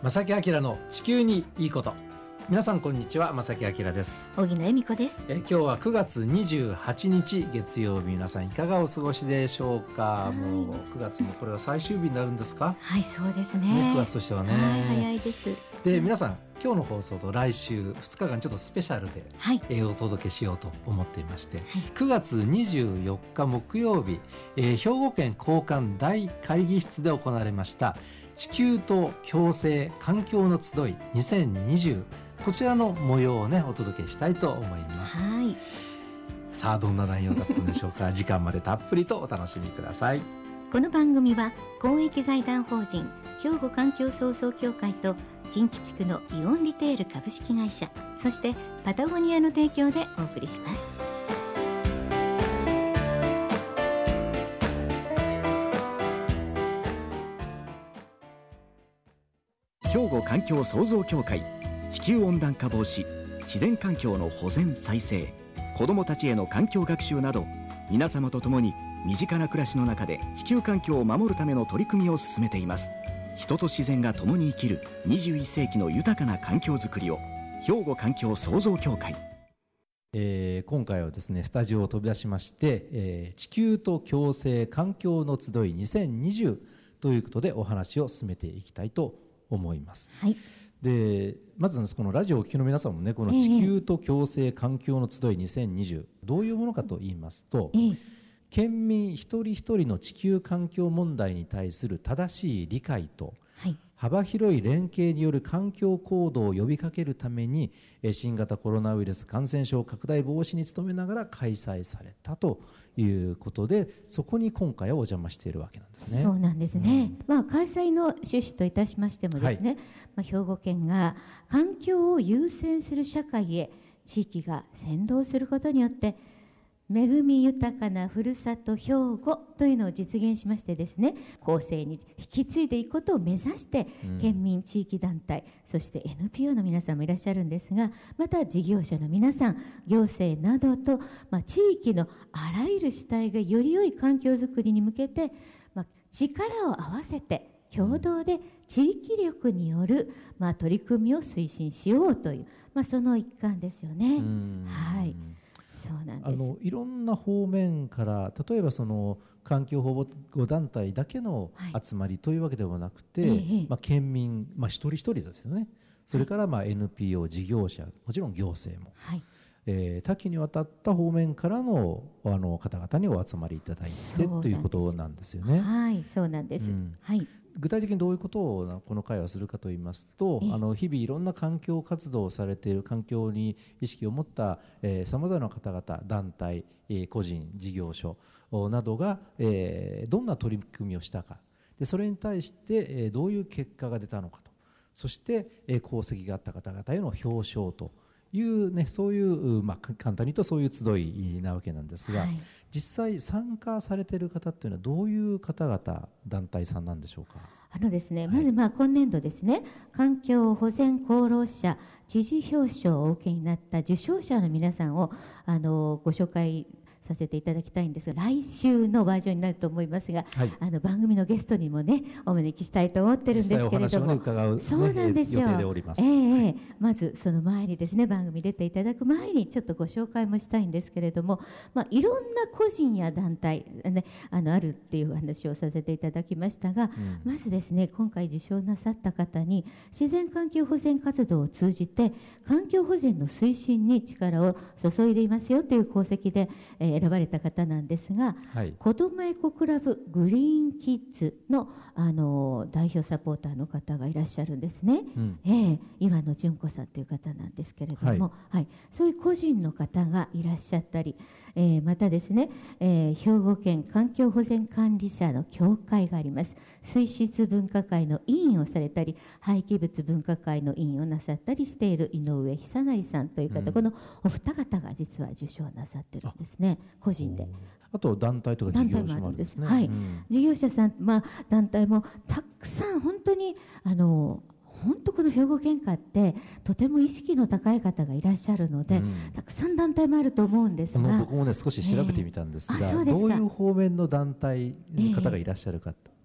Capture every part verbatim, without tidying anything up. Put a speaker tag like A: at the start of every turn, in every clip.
A: 正木明の地球にいいこと。皆さんこんにちは、正木明です。
B: 荻野恵美子です。
A: え今日はくがつにじゅうはちにち月曜日、皆さんいかがお過ごしでしょうか。もうくがつもこれは最終日になるんですか。
B: はい、そうですね。
A: くがつとしてはね、
B: はい、早いです。
A: で、皆さん今日の放送と来週ふつかかんちょっとスペシャルで、はい、えー、お届けしようと思っていまして、はい、くがつにじゅうよっか木曜日、えー、兵庫県交換大会議室で行われました地球と共生環境の集いにせんにじゅう、こちらの模様をねお届けしたいと思います。はい、さあどんな内容だったんでしょうか。時間までたっぷりとお楽しみください。
B: この番組は公益財団法人兵庫環境創造協会と近畿地区のイオンリテール株式会社、そしてパタゴニアの提供でお送りします。
C: 兵庫環境創造協会、地球温暖化防止、自然環境の保全再生、子どもたちへの環境学習など、皆様と共に身近な暮らしの中で地球環境を守るための取り組みを進めています。人と自然が共に生きるにじゅういっせいきの豊かな環境づくりを、兵庫環境創造協会。
A: えー、今回はですねスタジオを飛び出しまして、えー、地球と共生環境の集いにせんにじゅうということでお話を進めていきたいと思います。はい、でまずこのラジオをお聞きの皆さんもね、この地球と共生環境の集いにせんにじゅう、どういうものかと言いますと、ええ、県民一人一人の地球環境問題に対する正しい理解と、はい、幅広い連携による環境行動を呼びかけるために新型コロナウイルス感染症拡大防止に努めながら開催されたということで、そこに今回はお邪魔しているわけなんですね。
B: そうなんですね、うん、まあ、開催の趣旨といたしましてもですね、はい、まあ、兵庫県が環境を優先する社会へ地域が先導することによって恵み豊かなふるさと兵庫というのを実現しましてですね、後世に引き継いでいくことを目指して、うん、県民地域団体、そして エヌピーオー の皆さんもいらっしゃるんですが、また事業者の皆さん、行政などと、まあ、地域のあらゆる主体がより良い環境づくりに向けて、まあ、力を合わせて共同で地域力による、まあ、取り組みを推進しようという、まあ、その一環ですよね。はい、そうなんです。
A: あのいろんな方面から、例えばその環境保護団体だけの集まりというわけではなくて、はい、まあ、県民、まあ、一人一人ですよね。それからまあ エヌピーオー 事業者、もちろん行政も、はい、えー、多岐にわたった方面からの、あの方々にお集まりいただいてということなんですよね。
B: はい、そうなんです、うん、はい、
A: 具体的にどういうことをこの会はするかといいますと、あの日々いろんな環境活動をされている、環境に意識を持ったさまざまな方々、団体、えー、個人、事業所などが、えー、どんな取り組みをしたか、でそれに対して、えー、どういう結果が出たのかと、そして、えー、功績があった方々への表彰という、ね、そういう、まあ、簡単に言うとそういう集いなわけなんですが、はい、実際参加されている方というのはどういう方々、団体さんなんでしょうか。
B: あのですね、まずまあ今年度ですね、環境保全功労者知事表彰をお受けになった受賞者の皆さんをあのご紹介させていただきたいんですが、来週のバージョンになると思いますが、はい、あの番組のゲストにもねお招きしたいと思ってるんですけれども、実際お話を、ね、伺う、ね、そうなんですよ、
A: 予定でおります。
B: えーはい、まずその前にですね、番組出ていただく前にちょっとご紹介もしたいんですけれども、まあ、いろんな個人や団体、ね、あのあるっていう話をさせていただきましたが、うん、まずですね、今回受賞なさった方に自然環境保全活動を通じて環境保全の推進に力を注いでいますよという功績で、えー選ばれた方なんですが、はい、子どもエコクラブグリーンキッズ の, あの代表サポーターの方がいらっしゃるんですね、うん、えー、岩野純子さんという方なんですけれども、はいはい、そういう個人の方がいらっしゃったり、えー、またですね、えー、兵庫県環境保全管理者の協会があります。水質分科会の委員をされたり、廃棄物分科会の委員をなさったりしている井上久成さんという方、うん、このお二方が実は受賞なさってるんですね、個人で。
A: あと団体とか事業者もあるんですね。
B: はい、
A: うん、
B: 事業者さん、まあ、団体もたくさん、本当にあの本当この兵庫県下ってとても意識の高い方がいらっしゃるので、うん、たくさん団体もあると思うんですが、
A: 僕もね少し調べてみたんですが、えー、どういう方面の団体の方がいらっしゃるかと、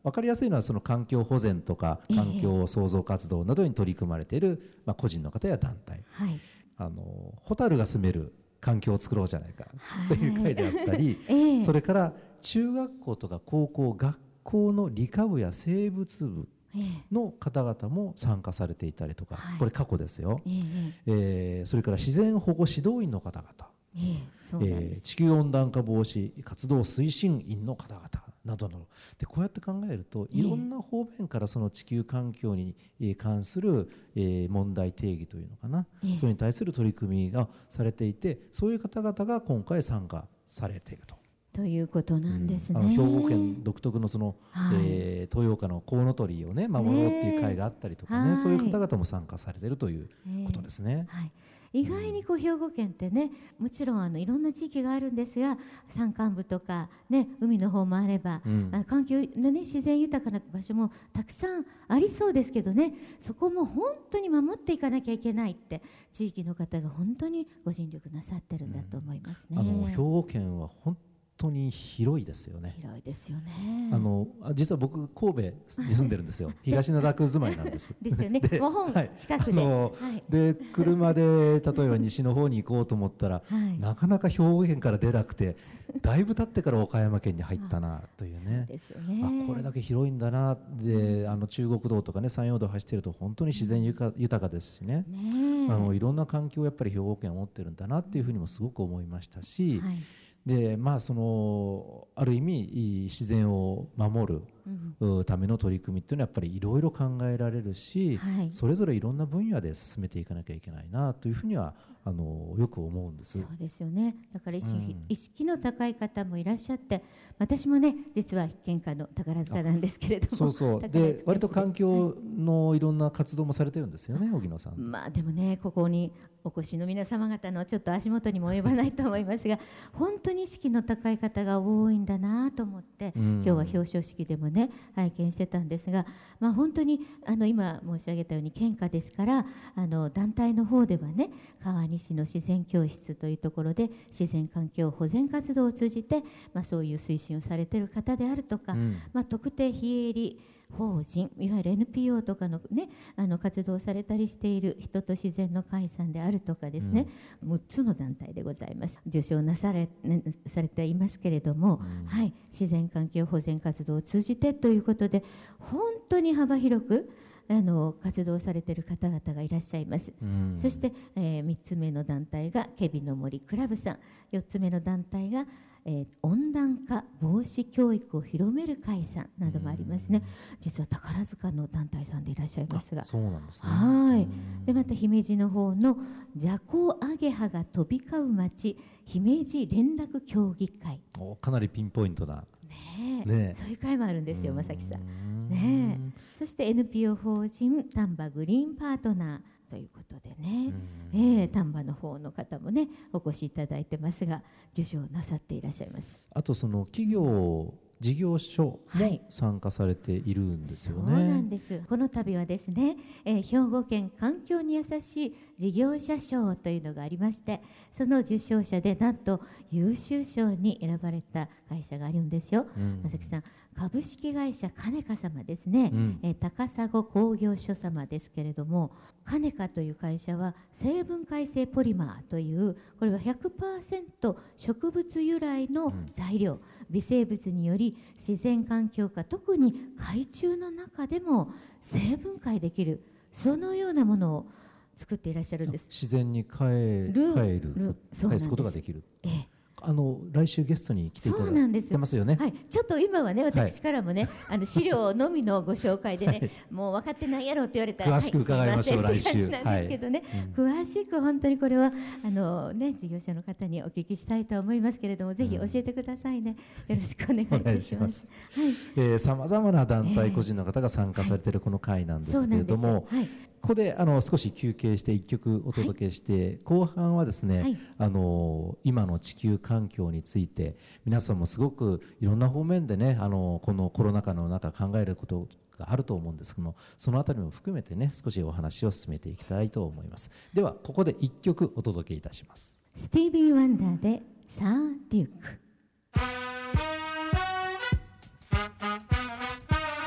A: 分かりやすいのはその環境保全とか環境創造活動などに取り組まれている、まあ、個人の方や団体、はい、あのホタルが住める環境を作ろうじゃないかという会であったり、はい、それから中学校とか高校学校の理科部や生物部の方々も参加されていたりとか、はい、これ過去ですよ、えーえー、それから自然保護指導員の方々、えーえー、地球温暖化防止活動推進員の方々などなどで、こうやって考えるといろんな方面からその地球環境に関する問題定義というのかな、それに対する取り組みがされていて、そういう方々が今回参加されていると
B: ということなんですね。
A: うん、あの兵庫県独特のその、はい、えー、豊岡のコウノトリをね守ろうっていう会があったりとかね、はい、そういう方々も参加されているということですね。
B: はい、意外にこう兵庫県ってね、もちろんあのいろんな地域があるんですが、山間部とか、ね、海の方もあれば、うん、あ環境の、ね、自然豊かな場所もたくさんありそうですけどね、そこも本当に守っていかなきゃいけないって地域の方が本当にご尽力なさってるんだと思いますね。
A: うん、あの兵庫県は本当に広いですよね。
B: 広いですよね。
A: あの実は僕神戸に住んでるんですよ。東灘区住まいなんです。
B: ですよね。もう本近くで、はい、
A: で車で例えば西の方に行こうと思ったら、はい、なかなか兵庫県から出なくて、だいぶ経ってから岡山県に入ったなというね。
B: そうですよね。
A: あ、これだけ広いんだな。で、あの中国道とかね山陽道走ってると本当に自然豊かですしね。ね、あのいろんな環境をやっぱり兵庫県は持ってるんだなっていうふうにもすごく思いましたし。はい、でまあ、そのある意味自然を守る、うん、ための取り組みっていうのはやっぱりいろいろ考えられるし、はい、それぞれいろんな分野で進めていかなきゃいけないなというふうにはあのよく思うんです。
B: そうですよね。だから意識、うん、意識の高い方もいらっしゃって、私もね実は県下の宝塚なんですけれども、
A: そうそうで割と環境のいろんな活動もされてるんですよね、荻野さん。
B: まあでもね、ここにお越しの皆様方のちょっと足元にも及ばないと思いますが、本当に意識の高い方が多いんだなと思って、うん、今日は表彰式でもね拝見してたんですが、まあ、本当にあの今申し上げたように県下ですから、あの団体の方ではね川西の自然教室というところで自然環境保全活動を通じて、まあ、そういう推進をされている方であるとか、うん、まあ、特定非営利法人、いわゆる エヌピーオー とかの、ね、あの活動されたりしている人と自然の会さんであるとかですね、うん、むっつの団体でございます。受賞なされ、ね、されていますけれども、うん、はい、自然環境保全活動を通じてということで本当に幅広くあの活動されている方々がいらっしゃいます。うん、そして、えー、みっつめの団体がケビの森クラブさん、よっつめの団体がえー、温暖化防止教育を広める会さんなどもありますね。実は宝塚の団体さんでいらっしゃいますが、
A: そうなんですね。
B: はい。でまた姫路の方のジャコウアゲハが飛び交う町姫路連絡協議会、
A: おかなりピンポイントだ
B: ねえ、ねえ、そういう会もあるんですよ、正木さん。ねえ、そして エヌピーオー 法人丹波グリーンパートナーということでね、えー、丹波の方の方もねお越しいただいてますが、受賞なさっていらっしゃいます。
A: あとその企業事業所も参加されているんですよね。
B: はい、そうなんです。この度はですね、えー、兵庫県環境に優しい事業者賞というのがありまして、その受賞者でなんと優秀賞に選ばれた会社があるんですよ。正木さん、株式会社カネカ様ですね、うん、えー、高砂工業所様ですけれども、カネカという会社は成分解性ポリマーという、これは ひゃくパーセント 植物由来の材料、うん、微生物により自然環境下、特に海中の中でも生分解できる、そのようなものを作っていらっしゃるんです。
A: 自然に帰る帰る返すことができる。ええ、あの来週ゲストに来ていただいてますよね。
B: はい、ちょっと今はね私からもね、はい、あの資料のみのご紹介でね、はい、もう分かってないやろって言われたら
A: 詳しく伺いましょう、
B: はい、すいませんって感じなんですけどね、はい、うん、詳しく本当にこれはあの、ね、事業者の方にお聞きしたいと思いますけれども、ぜひ教えてくださいね、うん、よろしくお願いいたします。
A: さまざまな団体、個人の方が参加されているこの会なんですけれども、はい、ここであの少し休憩していっきょくお届けして、はい、後半はですね、はい、あの今の地球環境について皆さんもすごくいろんな方面でね、あのこのコロナ禍の中考えることがあると思うんですけども、そのあたりも含めてね少しお話を進めていきたいと思います。ではここでいっきょくお届けいたします。
B: スティービー・ワンダーでサー・デューク。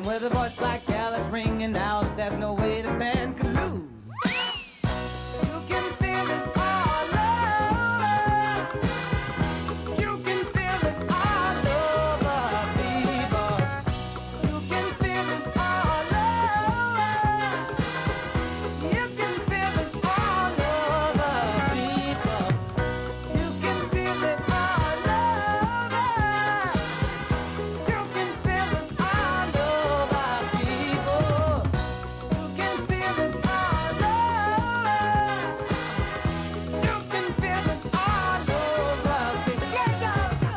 D: And with a voice like Alice ringing out, there's no way the band can lose. You can feel it all over. You can feel it all over, people. You can feel it all over. You can feel it all over, people. You can feel it all over. You can feel it all over, people. You can feel it all over. You can feel it all over, people. Yeah, yeah, yeah.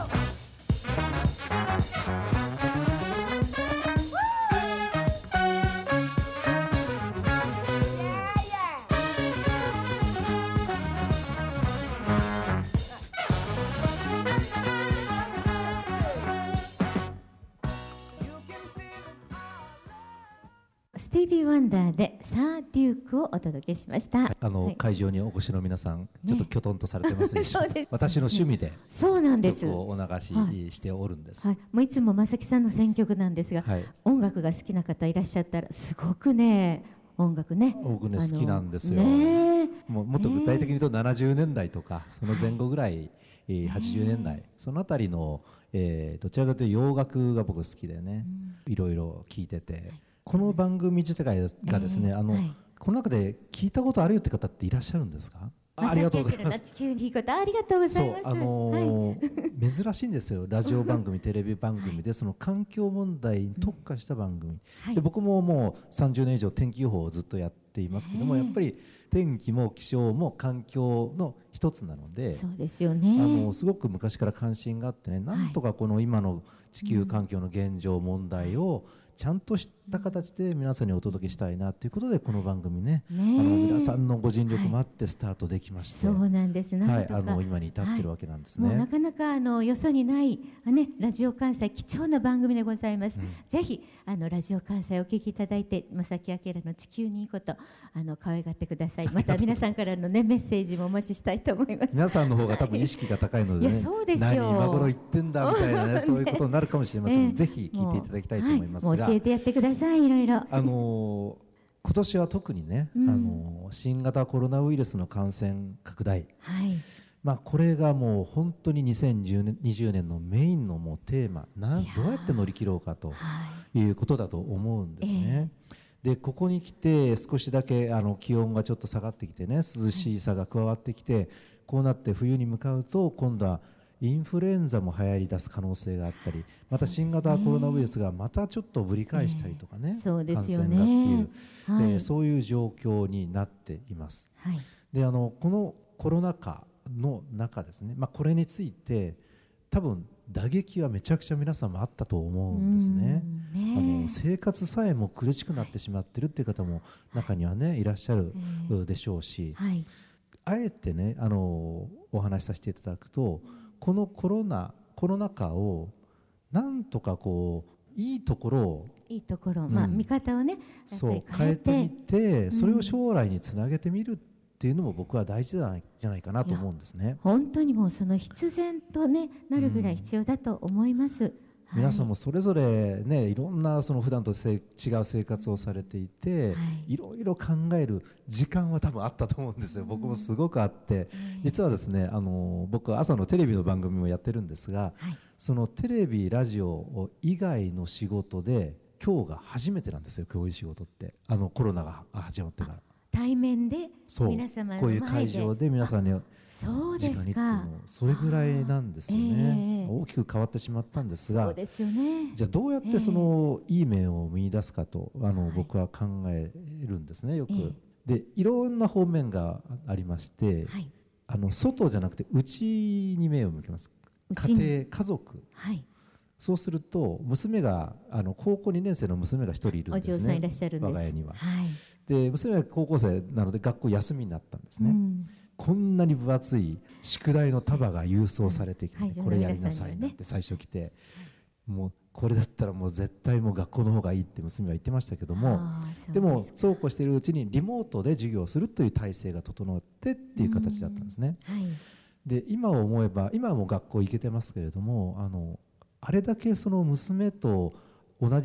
B: スティービー・ワンダーでサー・デュークをお届けしました。
A: あの、
B: はい
A: 会場にお越しの皆さん、ちょっときょとんとされてますでしょ
B: そうです
A: 私の趣味で
B: そうなんです。
A: 曲をお流し
B: はい
A: しておるんです。
B: はい、もういつも正木さんの選曲なんですが、
A: はい、
B: 音楽が好きな方いらっしゃったらすごくね音楽ね
A: 僕ね
B: あの
A: 好きなんですよ。
B: ね
A: もうもっと具体的に言うとななじゅうねんだいとかその前後ぐらい、えーはちじゅうねんだいそのあたりの、えーどちらかというと洋楽が僕好きでね、いろいろ聴いてて、この番組自体がですね、あの、
B: はい
A: この中で聞いたことあるよって方っていらっしゃるんですか？あありがとうございます。
B: 地球にいいことありがとうござ
A: そ
B: いうます。
A: あのー
B: はい
A: 珍しいんですよ、ラジオ番組テレビ番組でその環境問題に特化した番組、
B: はい
A: で僕ももうさんじゅうねん以上天気予報をずっとやっていますけども、
B: へえ
A: やっぱり天気も気象も環境の一つなので、
B: そうですよね。
A: あのすごく昔から関心があってね、なんとかこの今の地球環境の現状問題をちゃんとした形で皆さんにお届けしたいなということで、この番組ね、
B: ね
A: あの皆さんのご尽力もあってスタートできまして、
B: そうなんです。な
A: はい、
B: んとか
A: あの今に至ってるわけなんですね。
B: もうなかなかあのよそにないあ、ね、ラジオ関西貴重な番組でございます、
A: うん
B: ぜひあのラジオ関西お聞きいただいて正木明の地球にいいことあの可愛がってください。また皆さんからの、ね、メッセージもお待ちしたいと思います。
A: 皆さんの方が多分意識が高いので、ね、
B: いやそうですよ
A: 何今頃言ってんだみたいな、ね、そういうことになるかもしれません、
B: ええ
A: ぜひ聞いていただきたいと思いますが、
B: はい、もう教えてやってください。いろいろ
A: あのー今年は特にね、
B: うん
A: あのー新型コロナウイルスの感染拡大、
B: はい
A: まあ、これがもう本当ににせんにじゅうねんのメインのもうテーマなん
B: いやー
A: どうやって乗り切ろうかと
B: はい
A: いうことだと思うんですね。でここに来て少しだけあの気温がちょっと下がってきてね、涼しさが加わってきて、こうなって冬に向かうと今度はインフルエンザも流行り出す可能性があったり、また新型コロナウイルスがまたちょっとぶり返したりとかね、
B: ええそうですよね
A: 感染がっていう、
B: はい
A: えーそういう状況になっています。
B: はい
A: であのこのコロナ禍の中ですね、まあ、これについて多分打撃はめちゃくちゃ皆さんもあったと思うんですね。
B: うんね
A: あの生活さえも苦しくなってしまっているっていう方も中にはねいらっしゃる
B: ええ
A: でしょうし、
B: はい
A: あえてねあのお話しさせていただくと、このコロナコロナ禍をなんとかこういいところを
B: いいところ、まあ、
A: うん
B: 見方をねやっぱ
A: そう
B: り変え
A: 変えてみ
B: て
A: て、それを将来につなげてみるっていうのも僕は大事じゃないじゃないかなと思うんですね。
B: 本当にもうその必然と、ね、なるぐらい必要だと思います、はい
A: 皆さんもそれぞれねいろんなその普段とせ違う生活をされていて、
B: はい
A: いろいろ考える時間は多分あったと思うんですよ。僕もすごくあって、実はですねあの僕は朝のテレビの番組もやってるんですが、
B: はい
A: そのテレビラジオ以外の仕事で今日が初めてなんですよ。こういう仕事ってあのコロナが始まってから、
B: 対面で
A: そう
B: 皆様の
A: こういう
B: 前で
A: 会場で皆さんに
B: そうで
A: 直にっていう
B: すか
A: のそれぐらいなんですよね、
B: ええ
A: 大きく変わってしまったんですが、
B: そうですよね
A: じゃあどうやってそのいい面を見出すかとあの
B: はい
A: 僕は考えるんですねよく、
B: え
A: でいろんな方面がありまして、
B: はい
A: あの外じゃなくて内に目を向けます。
B: 内に
A: 家庭家族、
B: はい
A: そうすると娘があの高校にねん生の娘が一人いるん
B: お
A: ですね。
B: 嬢さんいらっしゃるんです
A: 我が家には。
B: はい
A: で娘は高校生なので学校休みになったんですね、
B: うん
A: こんなに分厚い宿題の束が郵送されてきて、
B: はい
A: これやりなさい
B: 会場の皆さんにはね
A: なんて最初来て、もうこれだったらもう絶対もう学校の方がいいって娘は言ってましたけども、
B: あー
A: でも
B: そうす
A: そうこうしているうちにリモートで授業をするという体制が整ってっていう形だったんですね。
B: はい
A: で今思えば今はもう学校行けてますけれども、あのあれだけその娘と同じじ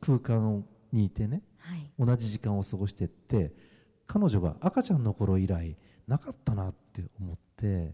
A: 空間にいてね、
B: はい、
A: 同じ時間を過ごしてって、彼女が赤ちゃんの頃以来なかったなって思って、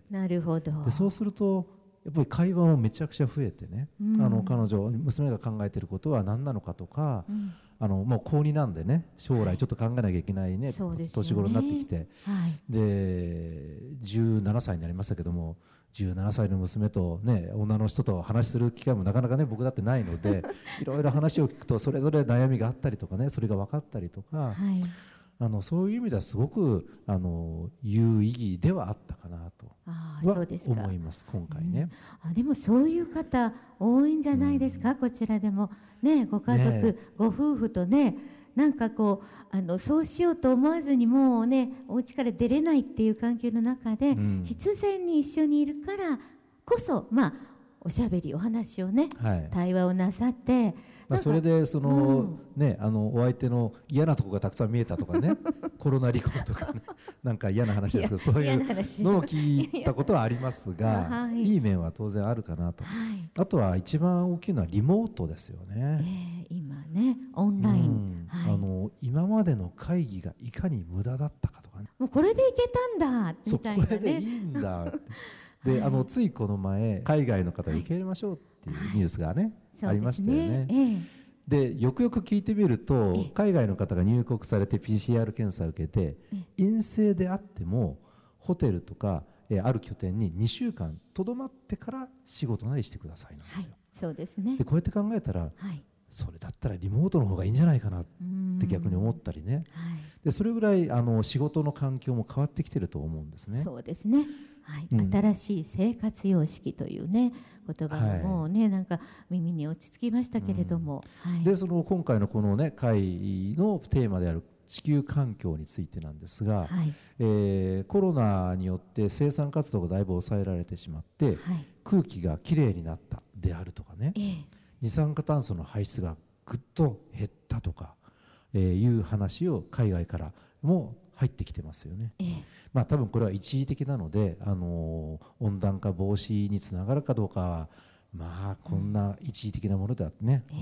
B: なるほど。
A: でそうするとやっぱり会話もめちゃくちゃ増えてね、うん、あの彼女娘が考えていることは何なのかとか、うん、あのもう高になんでね、将来ちょっと考えなきゃいけないね、はい、年頃になってきて、はい、でじゅうななさいになりましたけども、じゅうななさいの娘と、ね、女の人と話する機会もなかなかね僕だってないのでいろいろ話を聞くとそれぞれ悩みがあったりとかね、それが分かったりとか、はい、あのそういう意味ではすごくあの有意義ではあったかなとは思います、今回ね、
B: うん、あでもそういう方多いんじゃないですか、うん、こちらでも、ね、ご家族、ね、ご夫婦とね、なんかこうあのそうしようと思わずにもうねお家から出れないっていう環境の中で、うん、必然に一緒にいるからこそ、まあ、おしゃべりお話をね、はい、対話をなさって、
A: まあ、それでその、うんね、あのお相手の嫌なところがたくさん見えたとかねコロナ離婚とか、ね、なんか嫌な話ですけど、そういうのを聞いたことはありますが、はい、いい面は当然あるかなと、はい、あとは一番大きいのはリモートですよね、
B: えー、今ねオンライン、
A: うんはい、あの今までの会議がいかに無駄だったかとかね、
B: もうこれでいけたんだみたいなね、
A: そうこれでいいんだで、はい、あのついこの前海外の方に受け入れましょうっていうニュースがね、はいありましたよね。ええ、でよくよく聞いてみると、海外の方が入国されて ピーシーアール 検査を受けて陰性であってもホテルとか、えー、ある拠点ににしゅうかんとどまってから仕事なりしてくださいなんですよ、はい、
B: そうですね。
A: でこうやって考えたら、はい、それだったらリモートの方がいいんじゃないかなって逆に思ったりね、はい、でそれぐらいあの仕事の環境も変わってきてると思うんですね。
B: そうですね、はい、うん、新しい生活様式というね言葉がもうね、はい、なんか耳に落ち着きましたけれども、うんはい、
A: でその今回のこのね会のテーマである地球環境についてなんですが、はい、えー、コロナによって生産活動がだいぶ抑えられてしまって、はい、空気がきれいになったであるとかね、えー、二酸化炭素の排出がぐっと減ったとか、えー、いう話を海外からも入ってきてますよね、えーまあ、多分これは一時的なので、あのー、温暖化防止につながるかどうかはまあこんな一時的なものではね、うん、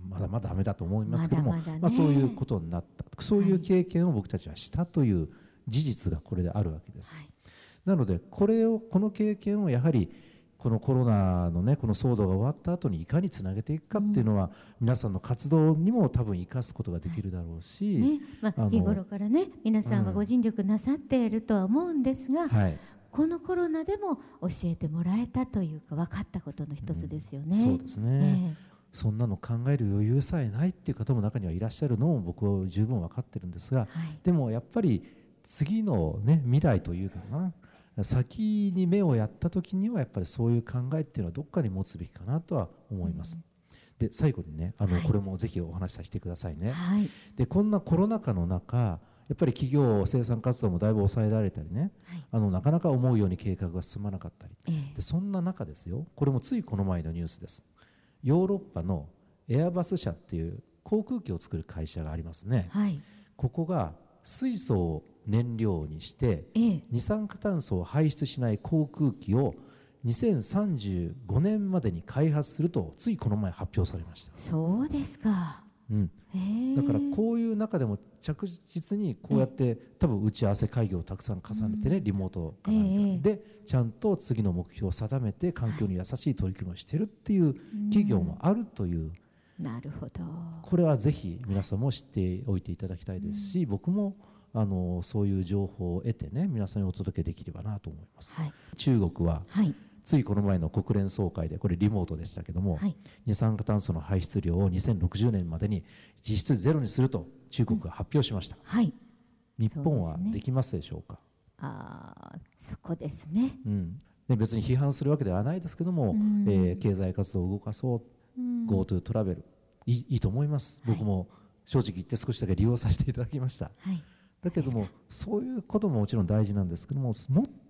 A: まあ、まだまだダメだと思いますけども、まだまだね、まあ、そういうことになった、そういう経験を僕たちはしたという事実がこれであるわけです、はい、なのでこれをこの経験をやはりこのコロナのねこの騒動が終わった後にいかにつなげていくかっていうのは、うん、皆さんの活動にも多分生かすことができるだろうし、はいね、まあ、日
B: 頃からね皆さんはご尽力なさっているとは思うんですが、うん、はい、このコロナでも教えてもらえたというか分かったことの一つですよね、
A: うん、そうですね、えー、そんなの考える余裕さえないっていう方も中にはいらっしゃるのも僕は十分分かってるんですが、はい、でもやっぱり次の、ね、未来というかな、先に目をやった時にはやっぱりそういう考えっていうのはどっかに持つべきかなとは思います、うん、で最後にねあの、はい、これもぜひお話しさせてくださいね、はい、でこんなコロナ禍の中やっぱり企業生産活動もだいぶ抑えられたりね、はい、あのなかなか思うように計画が進まなかったり、えー、でそんな中ですよ、これもついこの前のニュースです。ヨーロッパのエアバス社っていう航空機を作る会社がありますね、はい、ここが水素を燃料にして、えー、二酸化炭素を排出しない航空機をにせんさんじゅうごねんまでに開発するとついこの前発表されました。
B: そうですか、
A: うん、だからこういう中でも着実にこうやって多分打ち合わせ会議をたくさん重ねてね、リモートかなんかでちゃんと次の目標を定めて環境に優しい取り組みをしてるっていう企業もあるという、
B: なるほど、
A: これはぜひ皆さんも知っておいていただきたいですし、僕もあのそういう情報を得てね皆さんにお届けできればなと思います、はい、中国は、はい、ついこの前の国連総会でこれリモートでしたけども、はい、二酸化炭素の排出量をにせんろくじゅうねんまでに実質ゼロにすると中国が発表しました、うん、はい、日本はできますでしょうか。
B: あそこですね、
A: うん、で別に批判するわけではないですけども、うん、えー、経済活動を動かそう、うん、GoTo トラベルい い, いいと思います、はい、僕も正直言って少しだけ利用させていただきました、はい、だけどもそういうことももちろん大事なんですけども、もっ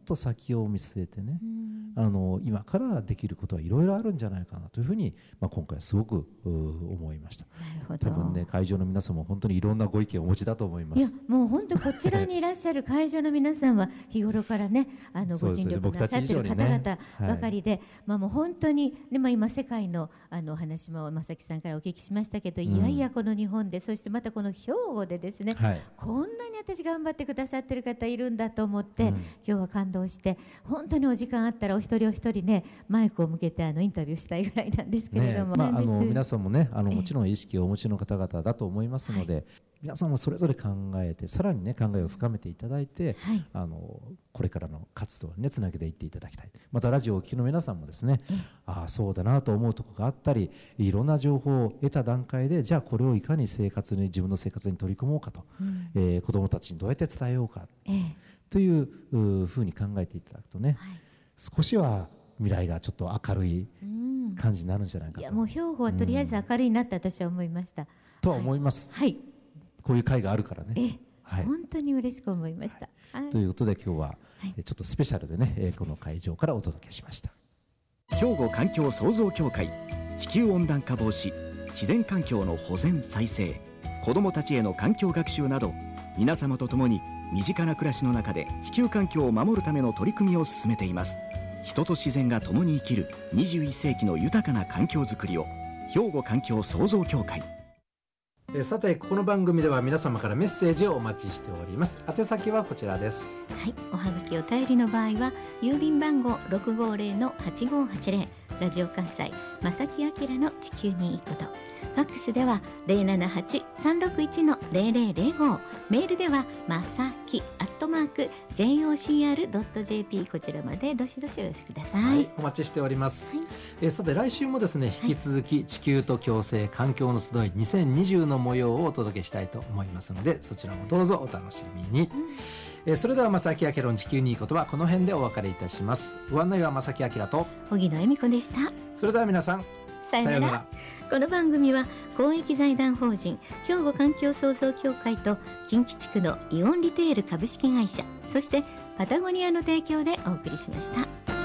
A: と先を見据えてね、
B: うん、
A: あの今からできることはいろいろあるんじゃないかなというふうに、まあ、今回すごく思いました。
B: なるほど。
A: 多分ね、会場の皆さんも本当にいろんなご意見をお持ちだと思います。
B: いや、もう本当こちらにいらっしゃる会場の皆さんは日頃からね、あのご尽力なさっている方々ばかりで、まあ、もう本当に、ね、まあ、今世界のあのお話も正木さんからお聞きしましたけど、うん、いやいやこの日本で、そしてまたこの兵庫でですね、はい、こんなに私頑張ってくださってる方いるんだと思って、うん、今日は感動して、本当にお時間あったらお一人お一人ね、マイクを向けてあのインタビューしたいぐらいなんですけれども、
A: ね、まあ、あの皆さんもね、あのもちろん意識をお持ちの方々だと思いますので、はい、皆さんもそれぞれ考えて、さらにね考えを深めていただいて、はい、あのこれからの活動にねつなげていっていただきたい。またラジオをお聞きの皆さんもですね、ああそうだなと思うところがあったり、いろんな情報を得た段階で、じゃあこれをいかに生活に自分の生活に取り組もうかと、うん、えー、子どもたちにどうやって伝えようか、ええ、というふうに考えていただくとね、はい、少しは未来がちょっと明るい感じになるんじゃないかと。
B: いや、もう兵庫はとりあえず明るいなって私は思いました、うん、
A: とは思います、はい、こういう会があるからね、
B: えはい、本当に嬉しく思いました、
A: はいはい、ということで今日は、はい、ちょっとスペシャルでね、えー、この会場からお届けしました。
C: 兵庫環境創造協会、地球温暖化防止、自然環境の保全再生、子どもたちへの環境学習など、皆様と共に身近な暮らしの中で地球環境を守るための取り組みを進めています。人と自然が共に生きるにじゅういっ世紀の豊かな環境づくりを、兵庫環境創造協会。
A: えさて、この番組では皆様からメッセージをお待ちしております。宛先はこちらです。
B: はい、おはがきお便りの場合は郵便番号 ろくごゼロのはちごはちゼロ、 ラジオ関西正木明の地球にいいこと、ファックスでは ゼロななはち さんろくいち ゼロゼロゼロご、メールではまさきアットマーク ジェイオーシーアールドットジェーピー、 こちらまでどしどしお寄せください。はい、
A: お待ちしております、はい。えさて、来週もですね、引き続き地球と共生環境の集いにせんにじゅうの模様をお届けしたいと思いますので、そちらもどうぞお楽しみに、うん、えそれでは正木明の地球にいいことはこの辺でお別れいたします。ご案内は正木明と
B: 荻野恵美子でした。
A: それでは皆さん、
B: さようなら。さようなら。この番組は公益財団法人兵庫環境創造協会と近畿地区のイオンリテール株式会社、そしてパタゴニアの提供でお送りしました。